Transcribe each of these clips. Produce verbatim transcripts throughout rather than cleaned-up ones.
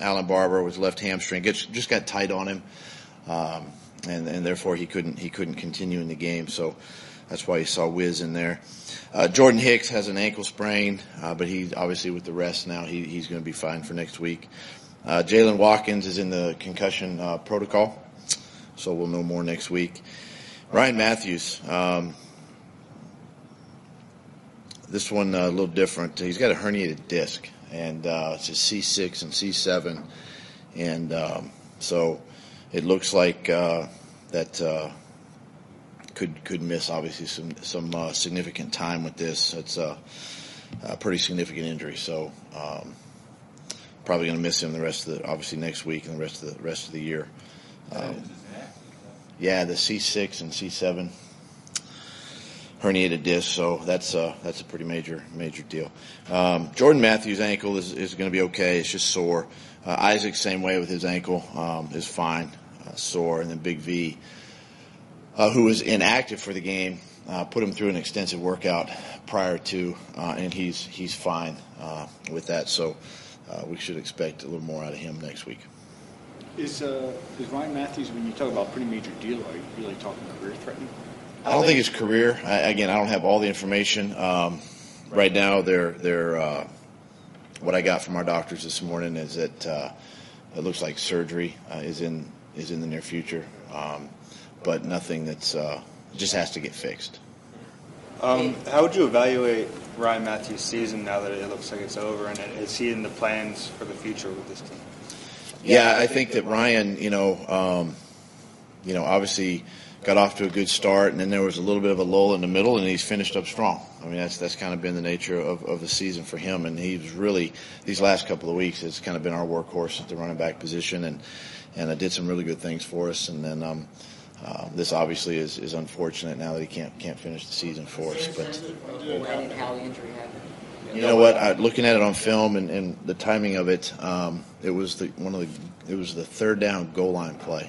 Alan Barber with left hamstring. Gets, just got tight on him, um, and, and therefore he couldn't he couldn't continue in the game. So that's why you saw Wiz in there. Uh, Jordan Hicks has an ankle sprain, uh, but he obviously with the rest now he, he's going to be fine for next week. Uh, Jalen Watkins is in the concussion uh, protocol, so we'll know more next week. Ryan Matthews, um, this one uh, a little different. He's got a herniated disc, and uh, it's a C six and C seven, and um, so it looks like uh, that uh, could could miss obviously some some uh, significant time with this. It's a, a pretty significant injury, so um, probably going to miss him the rest of the obviously next week and the rest of the rest of the year. Um, Yeah, the C six and C seven herniated disc, so that's uh, that's a pretty major major deal. Um, Jordan Matthews' ankle is, is going to be okay. It's just sore. Uh, Isaac, same way with his ankle, um, is fine, uh, sore. And then Big V, uh, who was inactive for the game, uh, put him through an extensive workout prior to, uh, and he's he's fine uh, with that. So uh, we should expect a little more out of him next week. Is uh, is Ryan Matthews, when you talk about pretty major deal, are you really talking career threatening? I don't think it's career. I, again, I don't have all the information. Um, right now, they're, they're, uh, what I got from our doctors this morning is that uh, it looks like surgery uh, is in is in the near future, um, but nothing that's uh, just has to get fixed. Um, how would you evaluate Ryan Matthews' season now that it looks like it's over, and is he in the plans for the future with this team? Yeah, I think that Ryan, you know, um, you know, obviously got off to a good start, and then there was a little bit of a lull in the middle, and he's finished up strong. I mean, that's that's kind of been the nature of, of the season for him, and he's really these last couple of weeks has kind of been our workhorse at the running back position, and and uh, did some really good things for us. And then um, uh, this obviously is, is unfortunate now that he can't can't finish the season for us. But when and how the injury happened. You know what? I, looking at it on film and, and the timing of it, um, it was the one of the it was the third down goal line play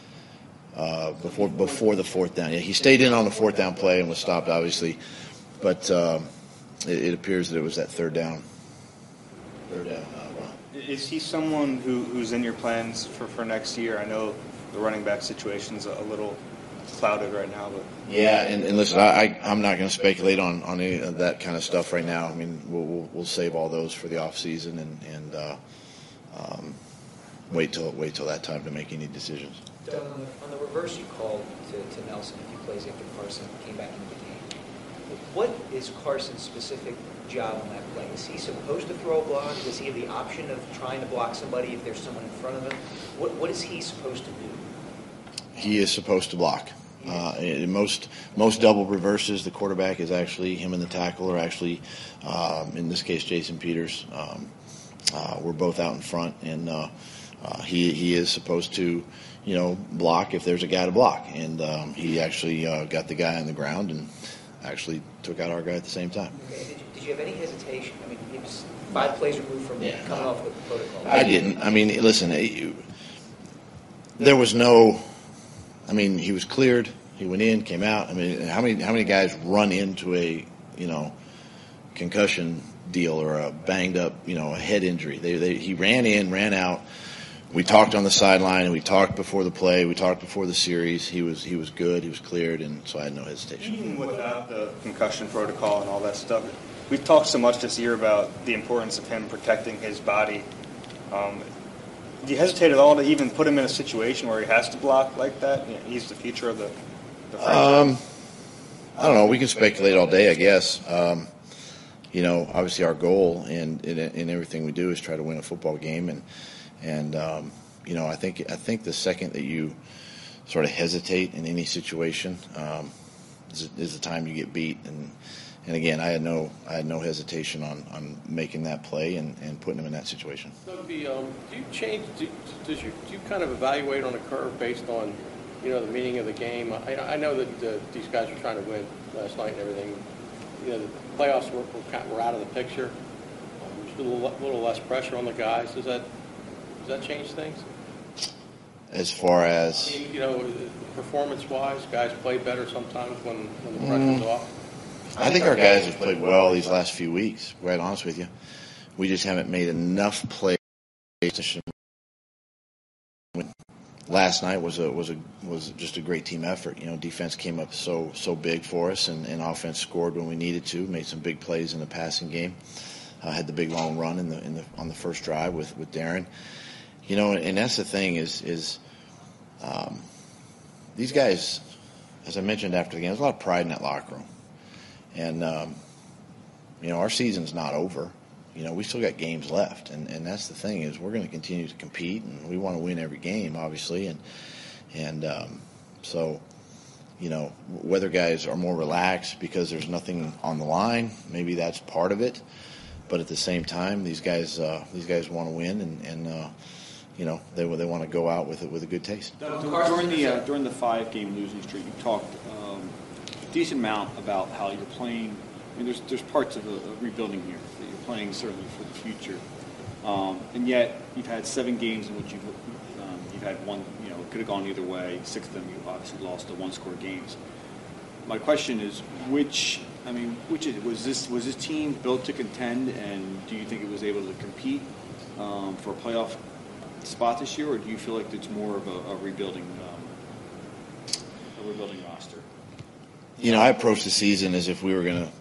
uh, before before the fourth down. Yeah, he stayed in on the fourth down play and was stopped, obviously, but um, it, it appears that it was that third down. Third down. Uh, run. Is he someone who, who's in your plans for, for next year? I know the running back situation's a little clouded right now, but yeah, and, and listen, I, I I'm not going to speculate on, on any of that kind of stuff right now. I mean, we'll we'll, we'll save all those for the off season and and uh, um, wait till wait till that time to make any decisions. Doug, on the, on the reverse you called to, to Nelson a few plays after Carson came back into the game. What is Carson's specific job on that play? Is he supposed to throw a block? Does he have the option of trying to block somebody if there's someone in front of him? What what is he supposed to do? He is supposed to block. Uh, in most most double reverses, the quarterback is actually him and the tackle, or actually, um, in this case, Jason Peters. Um, uh, we're both out in front, and uh, uh, he he is supposed to, you know, block if there's a guy to block. And um, he actually uh, got the guy on the ground and actually took out our guy at the same time. Okay. Did you, did you have any hesitation? I mean, he was five plays removed from yeah, coming no. off the protocol. I didn't. I mean, listen, it, there was no. I mean, he was cleared. He went in, came out. I mean, how many how many guys run into a you know concussion deal or a banged up you know a head injury? They, they he ran in, ran out. We talked on the sideline, and we talked before the play. We talked before the series. He was he was good. He was cleared, and so I had no hesitation. Even without the concussion protocol and all that stuff, we've talked so much this year about the importance of him protecting his body. Um, Do you hesitate at all to even put him in a situation where he has to block like that? You know, he's the future of the, the franchise. Um, I don't know. We can speculate all day, I guess. Um, you know, obviously our goal in, in in everything we do is try to win a football game, and and um, you know, I think I think the second that you sort of hesitate in any situation um, is, is the time you get beat. And and again, I had no I had no hesitation on, on making that play and, and putting him in that situation. So the, um, do you change? Do, does you do you kind of evaluate on a curve based on, you know, the meaning of the game? I, I know that uh, these guys were trying to win last night and everything. You know, the playoffs were, were, kind of, were out of the picture. Um, there's a little, little less pressure on the guys. Does that does that change things? As far as I mean, you know, performance-wise, guys play better sometimes when, when the pressure's mm. off. I think our guys have played well these last few weeks, quite honest with you. We just haven't made enough plays last night was a was a was just a great team effort. You know, defense came up so so big for us, and, and offense scored when we needed to. Made some big plays in the passing game. Uh, had the big long run in the in the on the first drive with, with Darren. You know, and that's the thing is is um, these guys, as I mentioned after the game, there's a lot of pride in that locker room, and um, you know, our season's not over. You know, we still got games left, and, and that's the thing is we're going to continue to compete, and we want to win every game, obviously, and and um, so, you know, whether guys are more relaxed because there's nothing on the line, maybe that's part of it, but at the same time, these guys uh, these guys want to win, and, and uh, you know, they they want to go out with it with a good taste. During the uh, during the five game losing streak, you talked um, a decent amount about how you're playing. I mean, there's there's parts of a, a rebuilding here that you're playing certainly for the future, um, and yet you've had seven games in which you've um, you've had one. You know, it could have gone either way. Six of them you obviously lost to one-score games. My question is, which I mean, which is, was this was this team built to contend, and do you think it was able to compete um, for a playoff spot this year, or do you feel like it's more of a, a rebuilding um, a rebuilding roster? You know, I approached the season as if we were going to,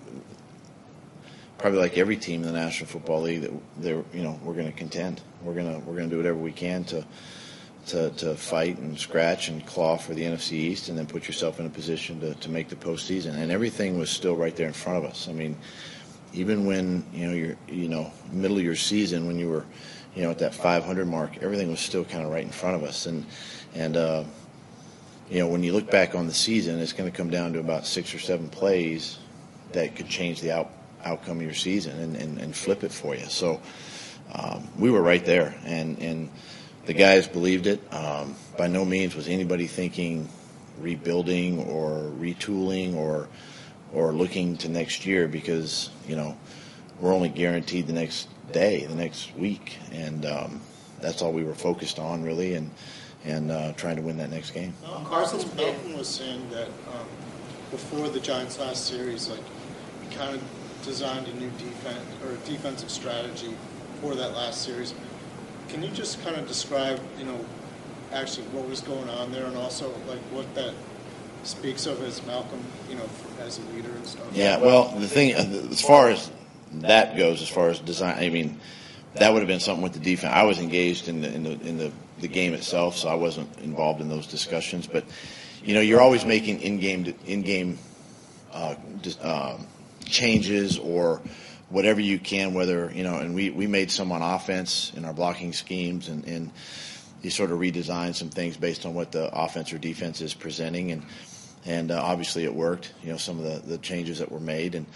probably like every team in the National Football League, that they're, you know, we're going to contend. We're going to we're going to do whatever we can to, to to fight and scratch and claw for the N F C East, and then put yourself in a position to, to make the postseason. And everything was still right there in front of us. I mean, even when you know you're you know middle of your season, when you were, you know, at that five hundred mark, everything was still kind of right in front of us. And and uh, you know, when you look back on the season, it's going to come down to about six or seven plays that could change the out, outcome of your season and, and, and flip it for you. So um, we were right there, and, and the guys believed it. Um, by no means was anybody thinking rebuilding or retooling or or looking to next year, because, you know, we're only guaranteed the next day, the next week, and um, that's all we were focused on, really, and and uh, trying to win that next game. Um, Carson Malcolm was saying that um, before the Giants' last series, like, he kind of designed a new defense or defensive strategy for that last series. Can you just kind of describe, you know, actually what was going on there, and also like what that speaks of as Malcolm, you know, as a leader and stuff? Yeah, well, the thing, as far as that goes, as far as design, I mean, that would have been something with the defense. I was engaged in the in the in the, the game itself, so I wasn't involved in those discussions. But you know, you're always making in-game in-game uh, uh, changes or whatever you can. Whether you know, and we, we made some on offense in our blocking schemes, and, and you sort of redesigned some things based on what the offense or defense is presenting, and and uh, obviously it worked. You know, some of the, the changes that were made, and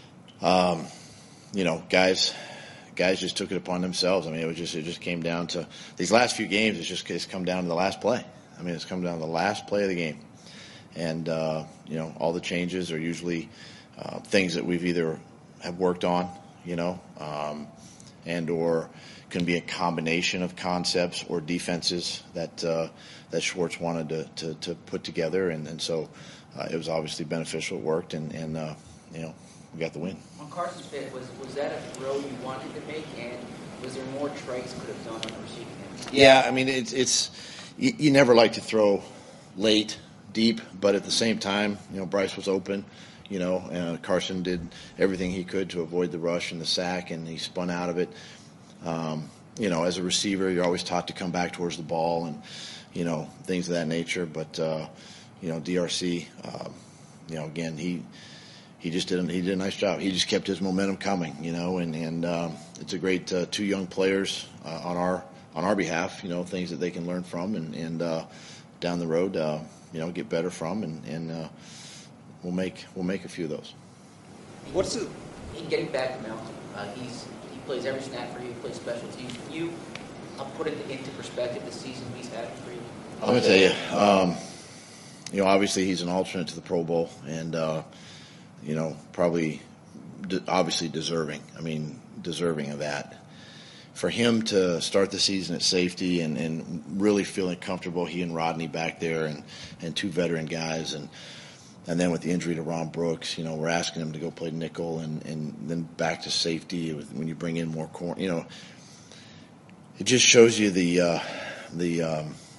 um, you know, guys. Guys just took it upon themselves. I mean, it was just it just came down to these last few games. It's just it's come down to the last play. I mean, it's come down to the last play of the game, and uh, you know, all the changes are usually uh, things that we've either have worked on, you know, um, and or can be a combination of concepts or defenses that uh, that Schwartz wanted to to, to put together, and, and so uh, it was obviously beneficial. It worked, and and uh, you know, we got the win. On Carson's fit, was was that a throw you wanted to make, and was there more Trace could have done on the receiving end? Yeah, I mean, it's it's you, you never like to throw late, deep, but at the same time, you know, Bryce was open, you know, and Carson did everything he could to avoid the rush and the sack, and he spun out of it. Um, you know, as a receiver, you're always taught to come back towards the ball and, you know, things of that nature. But uh, you know, D R C, um, you know, again, he. He just did. A, he did a nice job. He just kept his momentum coming, you know. And and um, it's a great uh, two young players uh, on our on our behalf, you know, things that they can learn from, and and uh, down the road, uh, you know, get better from, and and uh, we'll make we'll make a few of those. What's the In getting back to Malcolm, uh, he's he plays every snap for you. He plays special teams. Can you uh, put it into perspective the season he's had for you? I'm gonna tell you, um, you know, obviously he's an alternate to the Pro Bowl, and. Uh, You know, probably, de- obviously deserving. I mean, deserving of that. For him to start the season at safety and, and really feeling comfortable, he and Rodney back there, and, and two veteran guys, and and then with the injury to Ron Brooks, you know, we're asking him to go play nickel, and, and then back to safety when you bring in more corner. You know, it just shows you the uh, the um,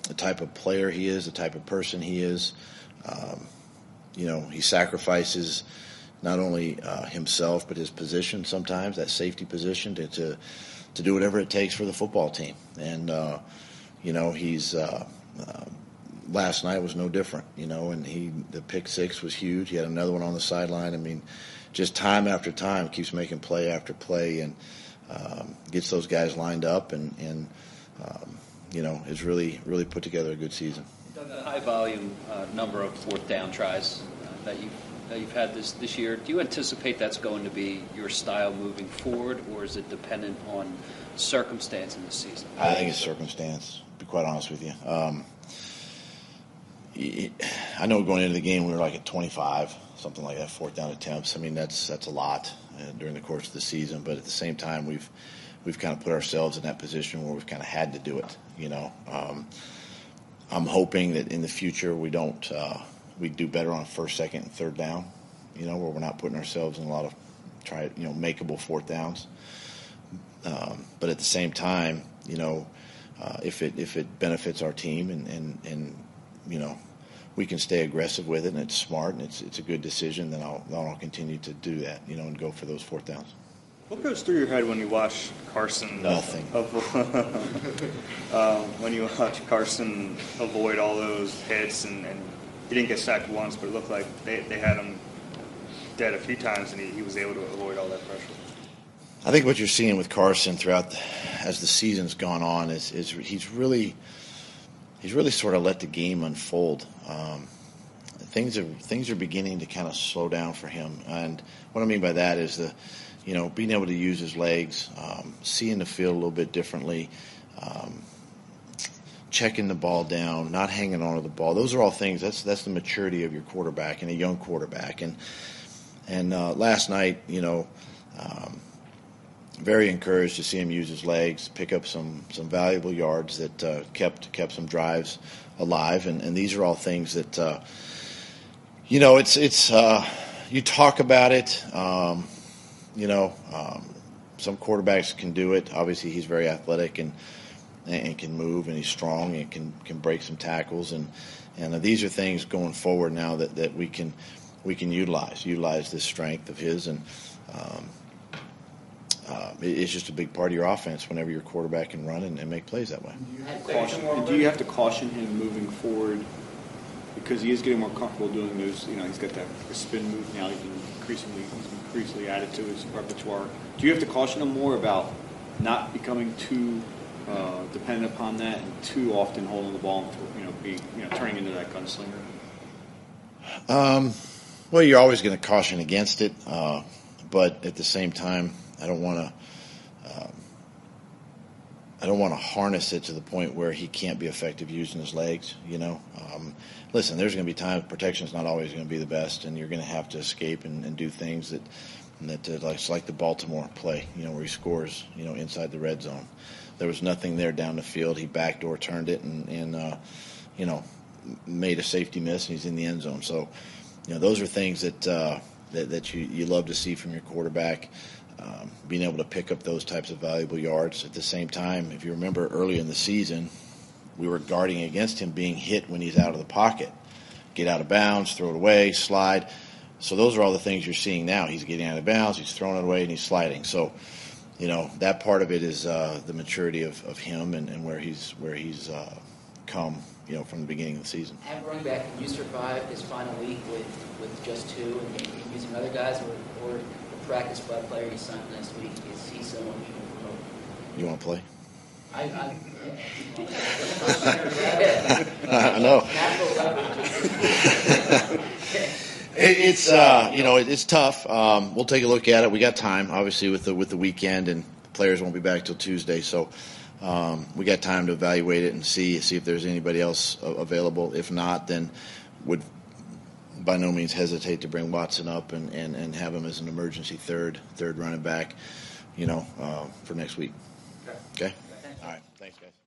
the type of player he is, the type of person he is. Um, you know, he sacrifices not only uh, himself but his position sometimes, that safety position, to to, to do whatever it takes for the football team. And uh, you know, he's uh, uh, last night was no different. You know, and he the pick six was huge. He had another one on the sideline. I mean, just time after time keeps making play after play, and um, gets those guys lined up, and and um, you know, has really really put together a good season. The high volume uh, number of fourth down tries uh, that you've that you've had this this year, do you anticipate that's going to be your style moving forward, or is it dependent on circumstance in the season? I think it's circumstance, to be quite honest with you. Um, I know going into the game we were like at twenty-five, something like that, fourth down attempts. I mean, that's that's a lot uh, during the course of the season, but at the same time, we've we've kind of put ourselves in that position where we've kind of had to do it. You know, um, I'm hoping that in the future we don't uh, we do better on first, second, and third down. You know, where we're not putting ourselves in a lot of try you know makeable fourth downs. Um, but at the same time, you know, uh, if it if it benefits our team and, and, and you know, we can stay aggressive with it and it's smart and it's it's a good decision, then I'll then I'll continue to do that, you know, and go for those fourth downs. What goes through your head when you watch Carson? Nothing. Avo- um, when you watch Carson avoid all those hits, and, and he didn't get sacked once, but it looked like they, they had him dead a few times, and he, he was able to avoid all that pressure. I think what you're seeing with Carson throughout, the, as the season's gone on, is is he's really he's really sort of let the game unfold. Um, things are things are beginning to kind of slow down for him, and what I mean by that is the you know being able to use his legs, um, seeing the field a little bit differently, um, checking the ball down, not hanging on to the ball. Those are all things. That's that's the maturity of your quarterback and a young quarterback. And and uh, last night, you know. Um, Very encouraged to see him use his legs, pick up some, some valuable yards that uh, kept kept some drives alive, and, and these are all things that uh, you know it's it's uh, you talk about it. Um, you know, um, some quarterbacks can do it. Obviously, he's very athletic and and can move, and he's strong and can can break some tackles, and and uh, these are things going forward now that, that we can we can utilize utilize this strength of his and. Um, Uh, it's just a big part of your offense whenever your quarterback can run and, and make plays that way. Do you, have caution, and do you have to caution him moving forward because he is getting more comfortable doing those? You know, he's got that spin move now. He can increasingly, he's increasingly added to his repertoire. Do you have to caution him more about not becoming too uh, dependent upon that and too often holding the ball and you know, be you know turning into that gunslinger? Um, well, you're always going to caution against it, uh, but at the same time. I don't want to. Um, I don't want to harness it to the point where he can't be effective using his legs. You know, um, listen. There's going to be times protection's not always going to be the best, and you're going to have to escape and, and do things that that uh, like like the Baltimore play. You know, where he scores. You know, inside the red zone. There was nothing there down the field. He backdoor turned it and and uh, you know made a safety miss, and he's in the end zone. So, you know, those are things that uh, that that you you love to see from your quarterback. Um, being able to pick up those types of valuable yards. At the same time, if you remember early in the season, we were guarding against him being hit when he's out of the pocket. Get out of bounds, throw it away, slide. So those are all the things you're seeing now. He's getting out of bounds, he's throwing it away, and he's sliding. So, you know, that part of it is uh, the maturity of, of him and, and where he's where he's uh, come, you know, from the beginning of the season. At running back, can you survive this final week with, with just two and, and using other guys, or, or practice by a player you signed next week? Is he someone you can promote? You want to play? I, I, I know. it, it's uh, you know it, it's tough. Um, we'll take a look at it. We got time, obviously, with the with the weekend, and the players won't be back till Tuesday, so um, we got time to evaluate it and see see if there's anybody else available. If not, then would. By no means hesitate to bring Watson up and, and, and have him as an emergency third third running back, you know, uh, for next week. Okay. Okay? All right. Thanks, guys.